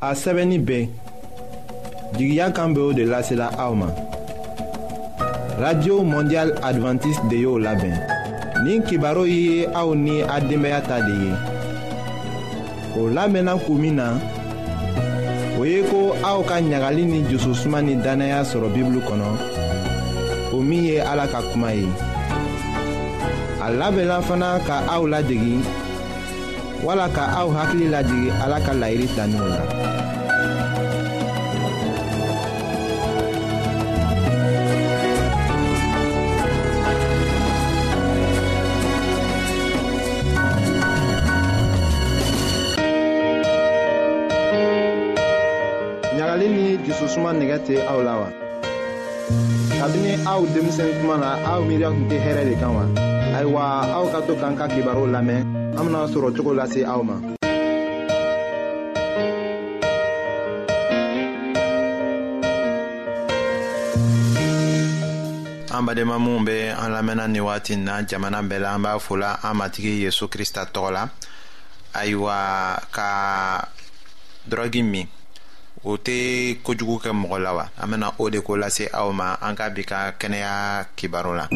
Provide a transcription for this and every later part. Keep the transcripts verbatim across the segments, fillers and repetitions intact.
a sɛbɛnni bɛɛ jigiya kan bɛ o de lasela aw ma. Radio Mondial Adventiste de y'o labɛn. Nin kibaru ye aw ni a denbaya ta de ye. O labɛnna kun min na, o ye ko aw ka ɲagali ni jususuma ni danaya sɔrɔ Bibulu kɔnɔ, o min ye Ala ka kuma ye. A labɛnna fana ka aw ladegi, wala ka aw hakili lajigi Ala ka laɲini taninw la. ɲagali ni jususuma nɛgɛ tɛ aw la wa? Kabini aw denmisɛn kuma na aw miiriya tun tɛ hɛrɛ de kan wa? Ayiwa, aw ka to k'an ka kibaru lamɛn, an bena sɔrɔ cogo lase aw ma. An badenma minnu bɛ an lamɛnna ni waati na jamana bɛɛ la, an b'a fola an matigi Yesu Krista tɔgɔ la. Ayiwa, ka drogi min o tɛ kojugu kɛ mɔgɔ la wa? An bena o de ko lase aw ma an ka bi ka kɛnɛya kibaru la.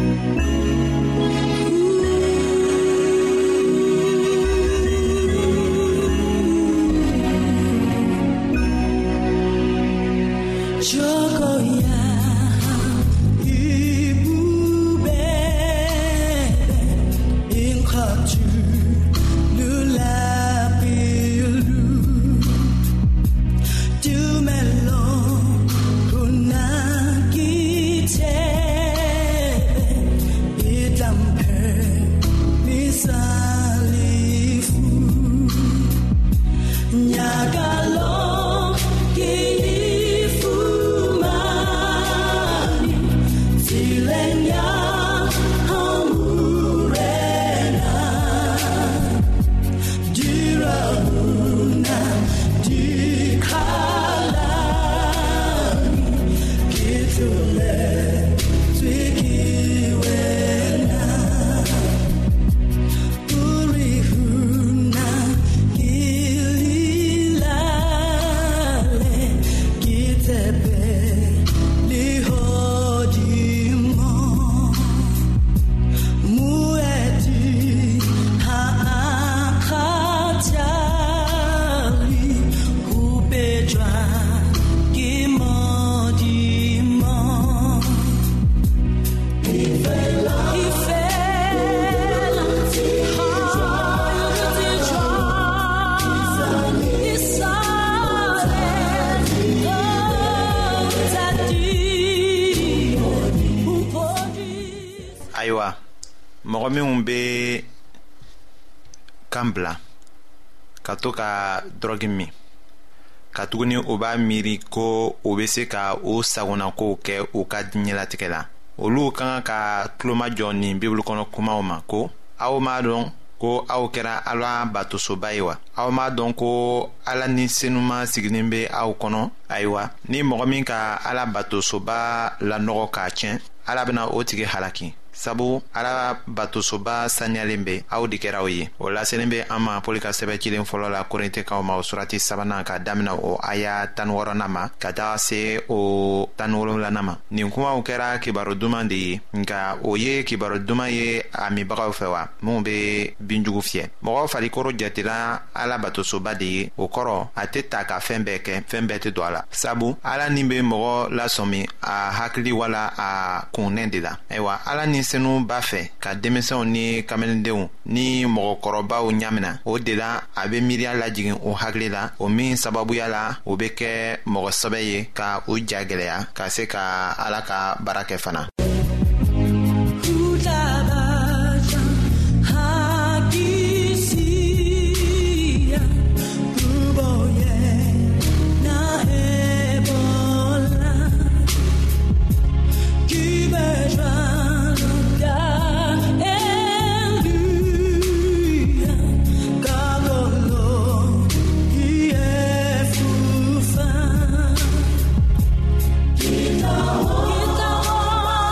Ayiwa, mɔgɔ minnu bɛ kan bila ka to ka drogi min, ka tuguni o b'a miiri ko o bɛ se ka o sagonakow kɛ u ka diɲɛlatigɛ la. Olu kan ka tulomajɔ ni Bibulu kɔnɔ kumaw ma ko aw m'a dɔn ko aw kɛra Ala batosoba ye wa? Aw m'a dɔn ko Ala ni senuma sigilen bɛ aw kɔnɔ? Ayiwa, ni mɔgɔ min ka Ala batosoba lanɔgɔ k'a tiɲɛ, Ala bɛna o tigi halaki. Sabu Ala batosoba saniyalen bɛ aw de kɛra o ye. O laselen bɛ an ma Pɔli ka sɛbɛn cilen fɔlɔ la Korintikaw ma o surati sabanan ka daminɛ o aya tan ni wɔɔrɔnan ma ka taga se o tan ni wolonwulanan ma. Nin kumaw kɛra kibaru duman de ye, nka o ye kibaru duman ye a minbagaw fɛ wa? Minnu bɛ binjugu fiyɛ. Mɔgɔ farikolo jatera Ala batosoba de ye, o kɔrɔ a tɛ ta ka fɛn bɛɛ kɛ, fɛn bɛɛ tɛ don a la. Sabu Ala ni bɛ mɔgɔ lasɔmi a hakili wala a kunnɛ de la. Ayiwa, Ala ni senu b'a fɛ ka denmisɛnw ni kamalendenw ni mɔgɔkɔrɔbaw ɲamina. O de la a bɛ miiriya lajigin o hakili la, o min sababuya la o bɛ kɛ mɔgɔ sɛbɛ ye ka o ja gɛlɛya ka se ka Ala ka baara kɛ fana. Kita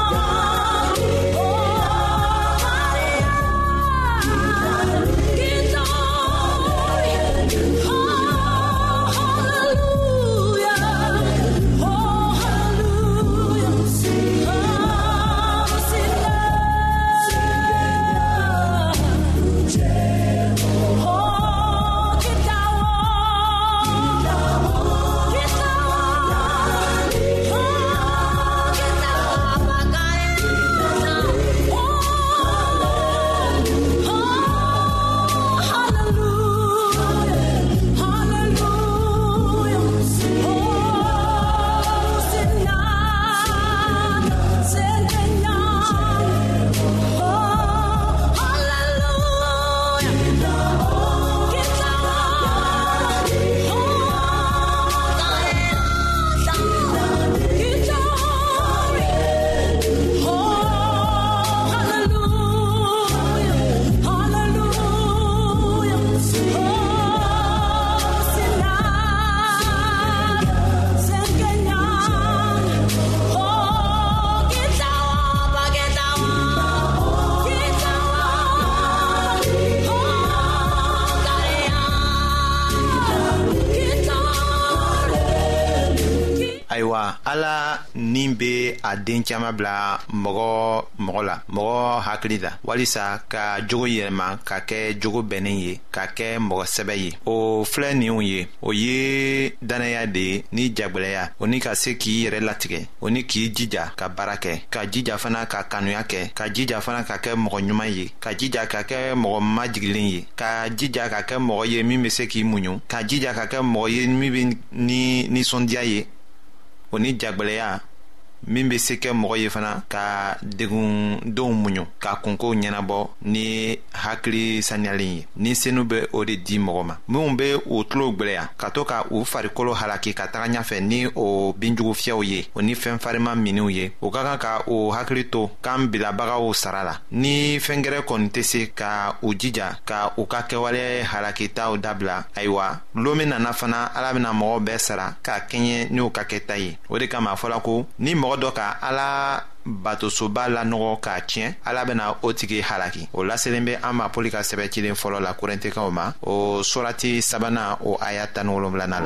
ala nin be a den caman bila mɔgɔ mɔgɔ la mɔgɔ hakili la walisa ka jogo yɛlɛma ka kɛ jogo bɛnnen ye ka kɛ mɔgɔ sɛbɛ ye. o filɛ ninw ye o ye danaya de ye ni jagwɛlɛya o ni ka se k'i yɛrɛ latigɛ o ni k'i jija ka baara kɛ ka jija fana ka kanuya kɛ ka jija fana ka kɛ mɔgɔ ɲuman ye ka jija ka kɛ mɔgɔ majigilen ye ka jija ka kɛ mɔgɔ ye min bɛ se k'i muɲu ka jija ka kɛ mɔgɔ ye min bɛ ni nisɔndiya ye o ni jagwɛlɛya min bɛ se kɛ mɔgɔ ye fana ka degundenw muɲu ka kunkow ɲɛnabɔ ni hakili saniyalen ye ni senu bɛ o de di mɔgɔ ma minnu bɛ u tulo gwɛlɛya ka to ka u farikolo halaki ka taga ɲɛfɛ ni o binjugu fiyɛw ye o ni fɛn farima miniw ye o ka kan ka u hakili to k'an bilabagaw sara la ni fɛn gɛrɛ kɔni tɛ se ka u jija ka u ka kɛwale halakitaw dabila ayiwa lon min nana fana ala bɛna mɔgɔw bɛɛ sara ka kɛɲɛ n'u ka kɛta ye o de kama a fɔla ko ni mɔgɔ dɔ ka ala batosoba lanɔgɔ k'a tiɲɛ ala bɛna o tigi halaki. o laselen bɛ an ma pɔli ka sɛbɛ cilen fɔlɔ la korintikaw ma o surati sabanan o aya tan ni wolonwulanan la.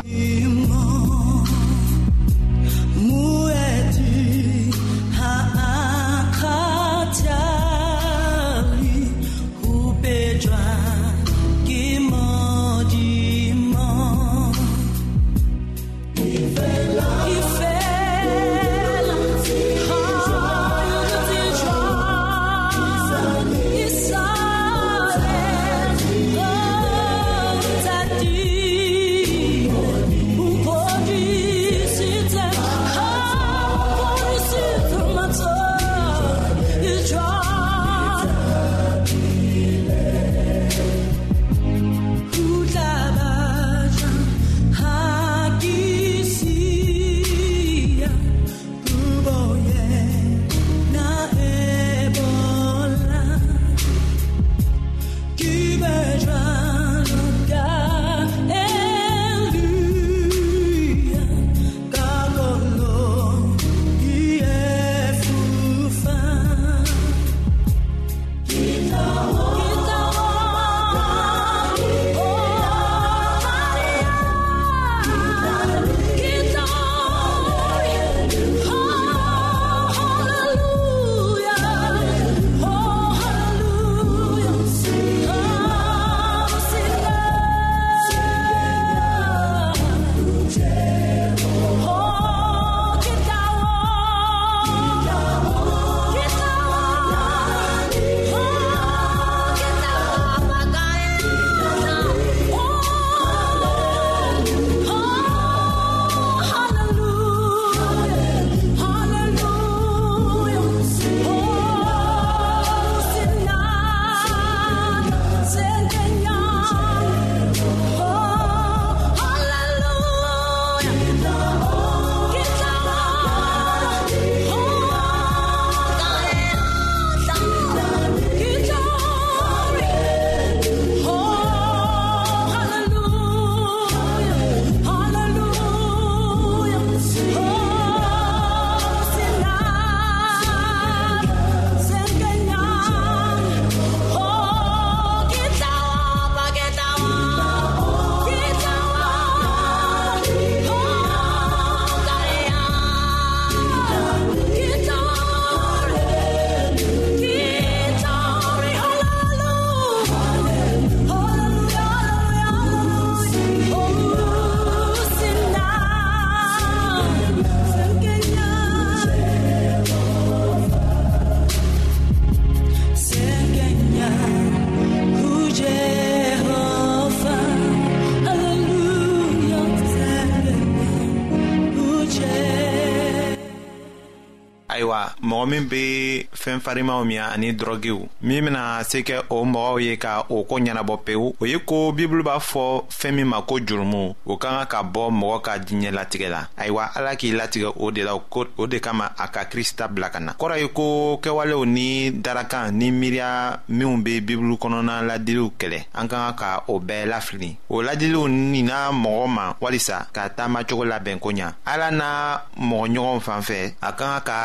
mɔgɔ min bɛ fɛn farimaw min ani droguew min bɛna se kɛ o mɔgɔw ye ka o ko ɲɛnabɔ pewu o ye ko bibulu b'a fɔ fɛn min ma ko jurumu o ka kan ka bɔ mɔgɔ ka diɲɛ latigɛ la ayiwa ala k'i latigɛ o de la o de kama a ka Krista bila ka na kɔrɔ ye ko kɛwalew ni darakan ni miiriya minnu bɛ bibulu kɔnɔna ladiliw kɛlɛ an ka kan ka o bɛɛ lafili o ladiliw nina mɔgɔ ma walisa ka taama cogo labɛn ko ɲa ala na mɔgɔ ɲɔgɔn fan fɛ a ka kan ka tagama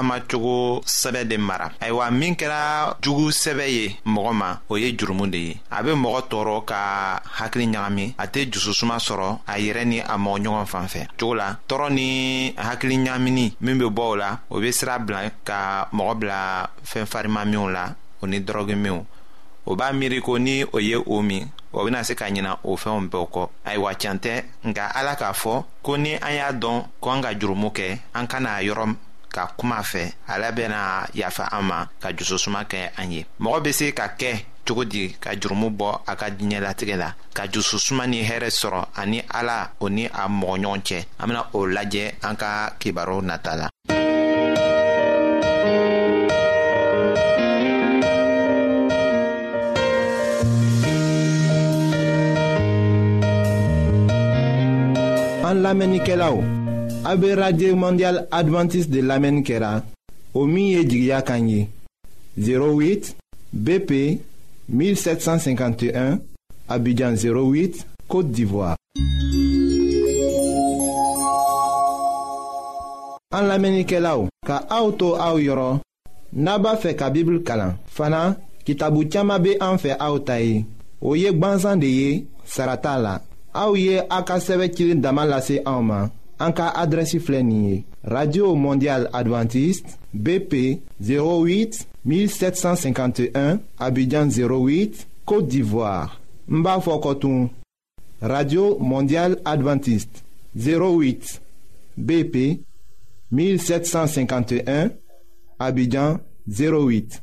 tagamacogo sɛbɛ de mara. Ayiwa min kɛra jugu sɛbɛ ye mɔgɔ ma, o ye jurumu de ye. A be mɔgɔ tɔɔrɔ ka hakili ɲagami, a tɛ jususuma sɔrɔ a yɛrɛ ni a mɔgɔ ɲɔgɔn fan fɛ. Cogo la tɔɔrɔ ni hakili ɲagamini min be bɔ o la, o be sira bila ka mɔgɔ bila fɛn farima minw la o ni dɔrɔgi minw. O b'a miiri ko ni o ye o min, o bena se ka ɲina o fɛnw bɛɛ kɔ. Ayiwa can tɛ, nka Ala k'a fɔ ko ni an y'a dɔn ko an ka jurumu kɛ, an kana yɔrɔ ka kuma fɛ, Ala bena yafa an ma ka jususuma kɛ an ye. Mɔgɔ be se ka kɛ cogo di ka jurumu bɔ a ka diɲɛlatigɛ la, ka jususuma ni hɛrɛ sɔrɔ ani Ala o ni a mɔgɔ ɲɔgɔn cɛ. An bena o lajɛ an ka kibaru nata la. An lamɛnnikɛlaw, a be Radio Mondial Adventiste de lamɛnni kɛra o min ye jigiya kan ye zéro huit B P mille sept cent cinquante et un Abidjan zéro huit Côte d'Ivoire. An lamɛnnikɛlaw, ka aw to aw yɔrɔ n'a b'a fɛ ka Bible kalan. Fana kitabu caaman be an fɛ aw ta ye. O ye gwanzan de ye, sara t'a la. Aw ye a ka sɛbɛ cilen dama lase anw ma. An ka adrɛsi filɛ nin ye: Radio Mondial Adventiste B P zéro huit mille sept cent cinquante et un Abidjan zéro huit Côte d'Ivoire. N b'a fɔ kɔtun: Radio Mondial Adventiste zéro huit B P mille sept cent cinquante et un Abidjan zéro huit.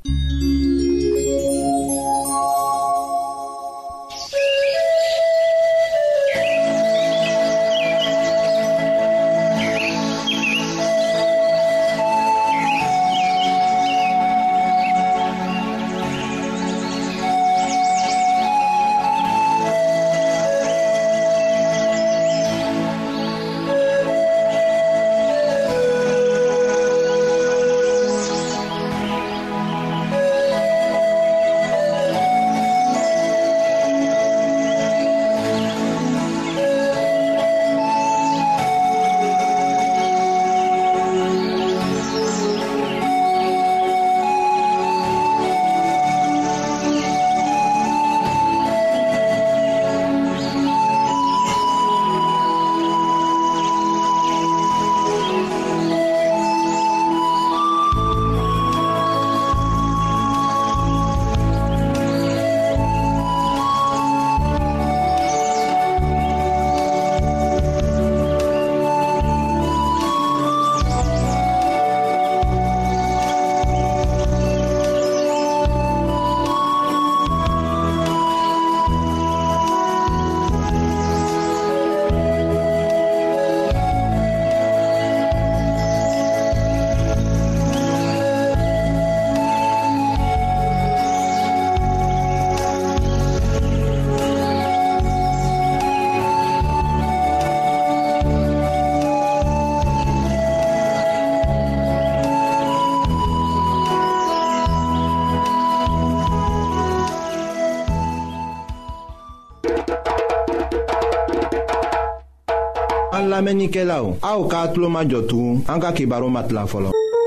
An lamɛnnikɛlaw, aw k'a tulo majɔ tugun an ka kibaru matila fɔlɔ.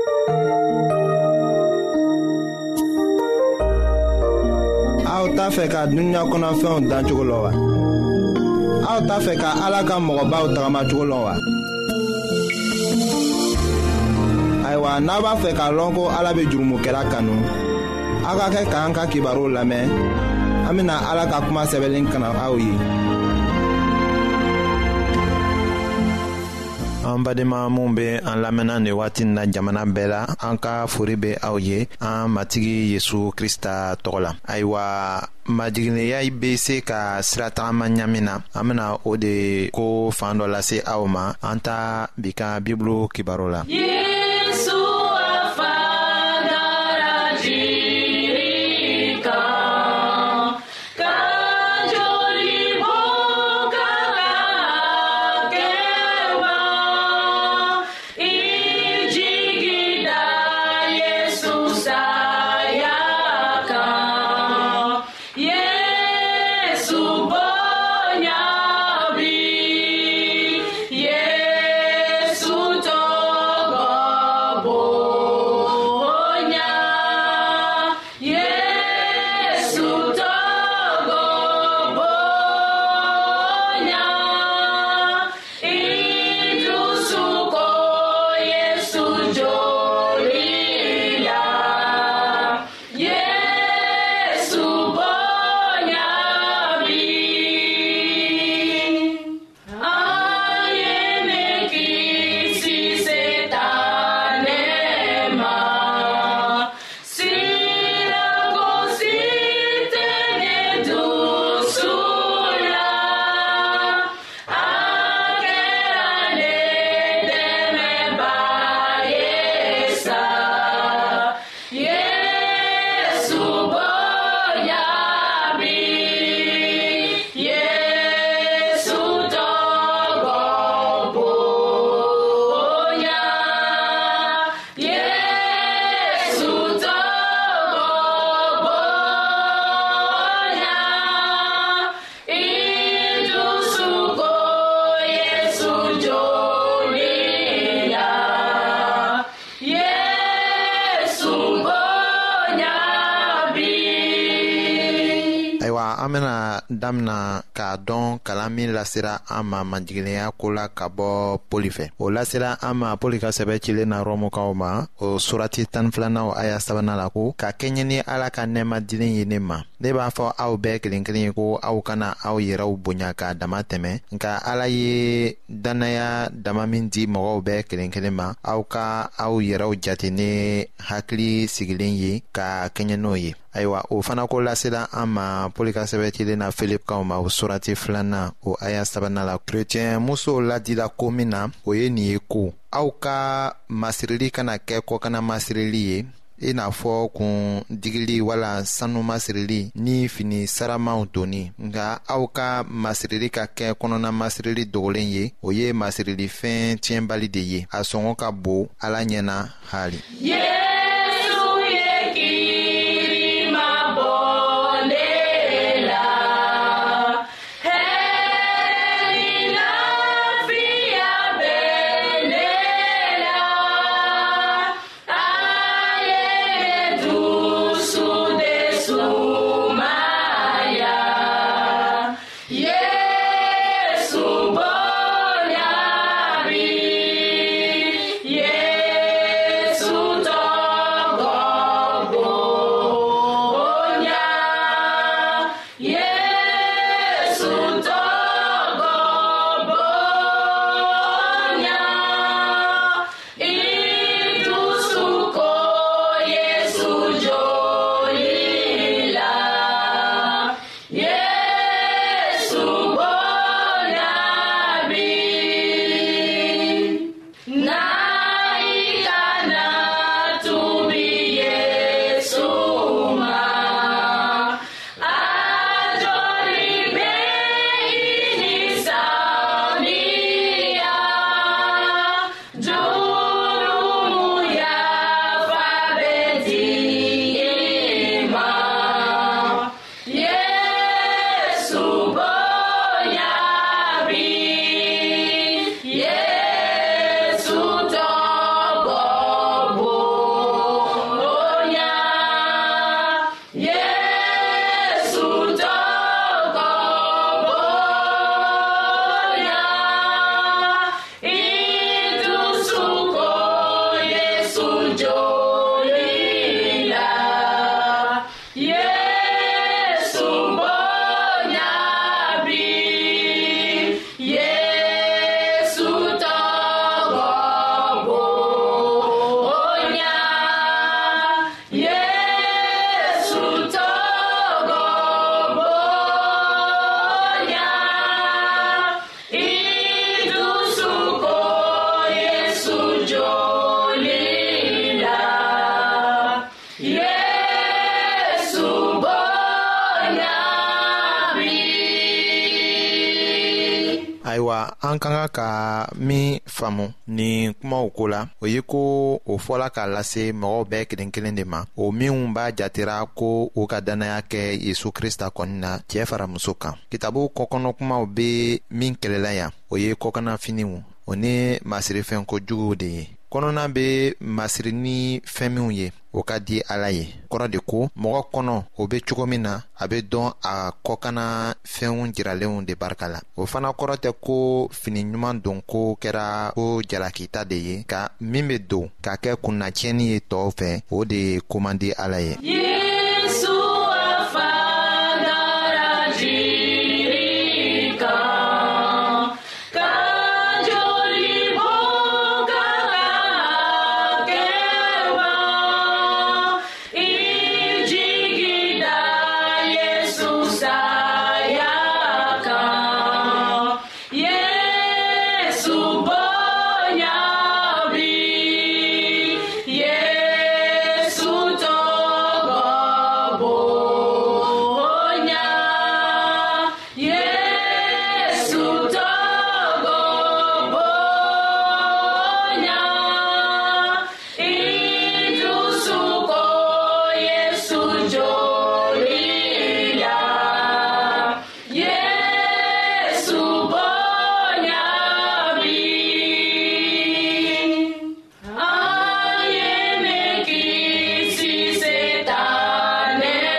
Aw t'a fɛ ka dunuya kɔnɔfɛnw dan cogo lɔ wa? Aw t'a fɛ ka Ala ka mɔgɔbaw tagamacogo lɔ wa? Ayiwa, n'a b'a fɛ k'a lɔn ko Ala be jurumokɛla kanu, aw ka kɛ k'an ka kibaru lamɛn. An bena Ala ka kuma sɛbɛnlen kana aw ye. An badenma mun be an lamɛnna ni waati na jamana bɛɛ la, an ka fori be aw ye an matigi Yesu Krista tɔgɔ la. Ayiwa, majigineya be se ka sira tagama ɲamin na, an bena o de ko fan dɔ lase aw ma. An ta bi ka Bibulu kibaru la. Yes, Ayiwa an bena damina k'a dɔn kalan min lasera an ma majigilenya ko la ka bɔ Pɔli fɛ. O lasera an ma Pɔli ka sɛbɛ cilen na Rɔmukaw ma o surati tan ni filanan aya sabanan la ko ka kɛɲɛ ni Ala ka nɛɛma dilen ye ne ma. Ne b'a fɔ aw bɛɛ kelen kelen ye ko aw kana aw yɛrɛw bonya k'a dama tɛmɛ, nka Ala ye dannaya dama min di mɔgɔw bɛɛ kelen kelen ma, aw ka aw yɛrɛw jate ne hakili sigilen ye ka kɛɲɛ n'o ye. Ayiwa, o fana ko lasela an ma Pɔli ka sɛbɛ cilen na Filipikaw ma o surati filanan o aya sabanan la. Kerecɛn musow ladila ko min na, o ye nin ye ko aw ka masirili kana kɛ kɔkana masirili ye, i n'a fɔ kun digili wala sanu masirili ni fini saramaw doni, nka aw ka masirili ka kɛ kɔnɔna masirili dogolen ye, o ye masirili fɛn tiɲɛbali de ye. A sɔngɔ ka bon Ala ɲɛna hali. Yeah! Ayiwa, an ka kan ka min faamu ni kumaw ko la, o ye ko o fɔla k'a lase mɔgɔw bɛɛ kelen kelen de ma, o minw b'a jatera ko u ka dannaya kɛ Yesu Krista kɔni na cɛ fara muso kan. Kitabu kɔkɔnɔ kumaw be min kɛlɛla yan, o ye kɔkana finiw, o ni masirifɛn kojuguw de ye. Kɔnɔna be masiri ni fɛn minw ye, o ka di Ala ye. Kɔrɔ de ko mɔgɔ kɔnɔ o be cogo min na, a be dɔn a kɔkana fɛnw jiralenw de barika la. O fana kɔrɔ tɛ ko fini ɲuman don ko kɛra ko jalakita de ye, ka min be don k'a kɛ kunnacɛni ye tɔw fɛ, o de ye ko man di Ala ye. Yeah.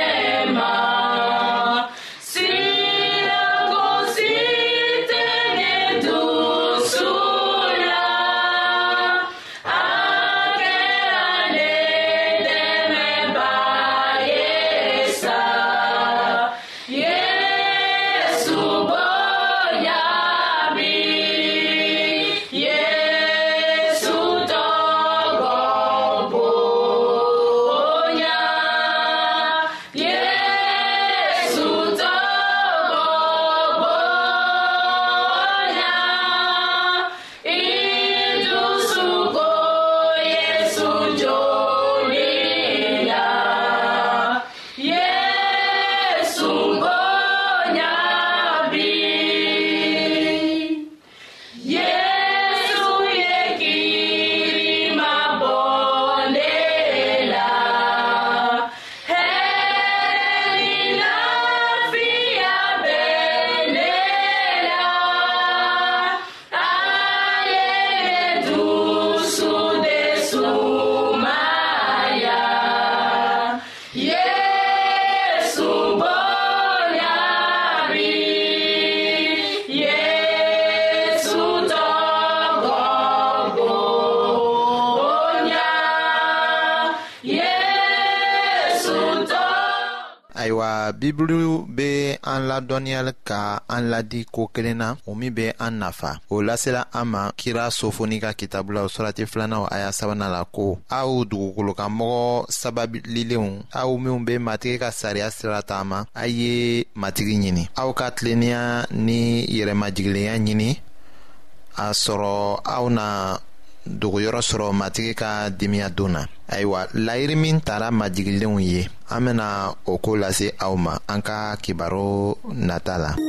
Ayiwa, Biblu be an ladɔnniyali ka an ladi ko kelen na o min be an nafa. O lasela an ma kira Sofoni ka kitabu la o surati filanan o aya sabanan la ko aw dugukolokanmɔgɔ sababililenw aw minw be matigi ka sariya sira taama a ye matigi ɲini. Aw ka tilennenya ni yɛrɛmajigilenya ɲini a sɔrɔ aw na dogoyɔrɔ sɔrɔ matigi ka dimiya don na. Ayiwa, layiri min tara majigilenw ye an bena o ko lase aw ma an ka kibaro nata la.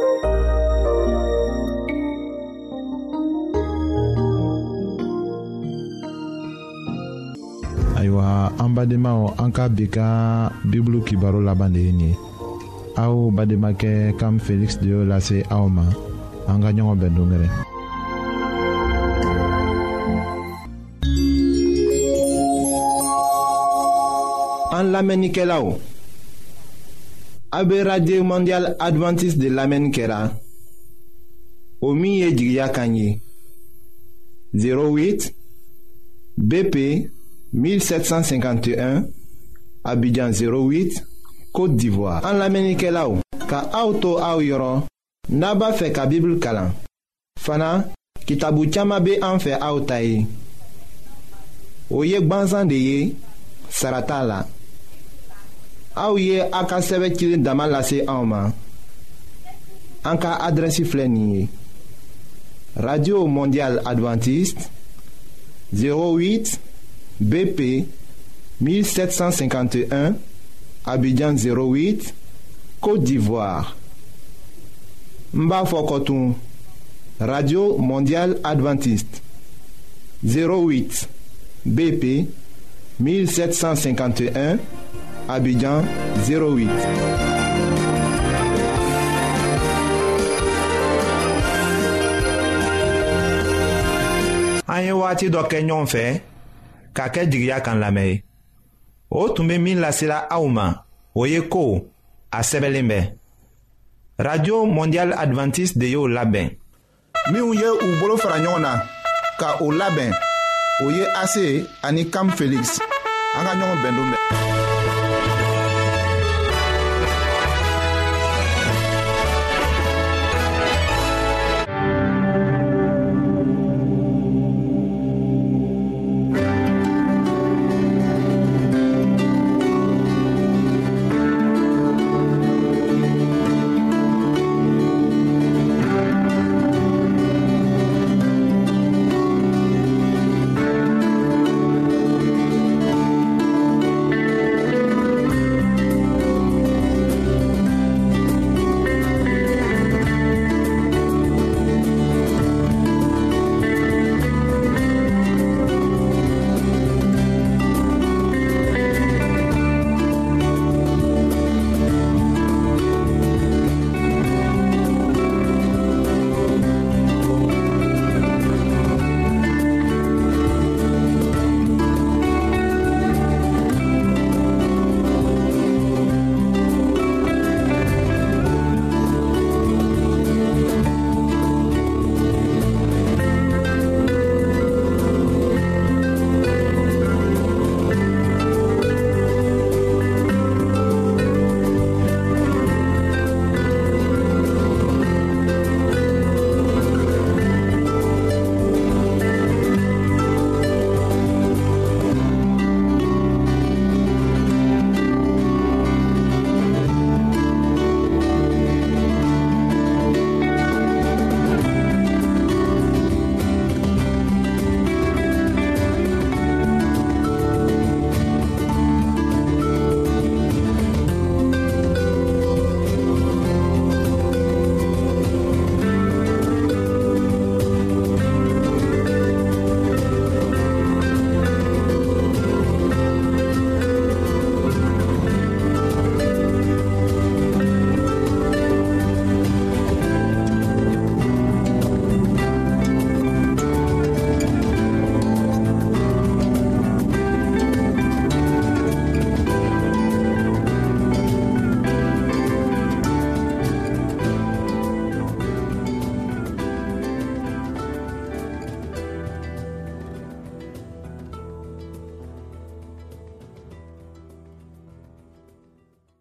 Ayiwa, an badenmaw an ka bi ka bibulu kibaro laban de ye nin ye. Aw bademakɛ Kam Felix de y'o lase aw ma. An ka ɲɔgɔn bɛn dongɛrɛ. An lamɛnnikɛlaw, a bɛ radio mondial adventiste de lamɛnni kɛra o min ye jigiya kan ye zéro huit B P mille sept cent cinquante et un Abidjan zéro huit Côte d'Ivoire. An lamɛnnikɛlaw, ka aw to aw yɔrɔ n'a b'a fɛ ka Bible kalan fana kitabu caman bɛ an fɛ aw ta ye o ye gwanzan de ye sara t'a la. Aw ye a ka sɛbɛ cilen dama lase anw ma. An ka adrɛsi filɛ nin ye: Radio Mondial Adventiste zéro huit B P mille sept cent cinquante et un Abidjan zéro huit Côte d'Ivoire. N b'a fɔ kɔtun: Radio Mondial Adventiste zéro huit B P mille sept cent cinquante et un Abidjan zéro huit. An ye waati dɔ kɛ ɲɔgɔn fɛ ka kɛ jigiya kan lamɛn ye. O tun bɛ min lasela aw ma o ye ko a sɛbɛnlen bɛ. Radio Mondial Adventiste de y'o labɛn. Minnu ye u bolo fara ɲɔgɔn na ka o labɛn o ye A C ani Kam Felix. An ka ɲɔgɔn bɛn don bɛɛ.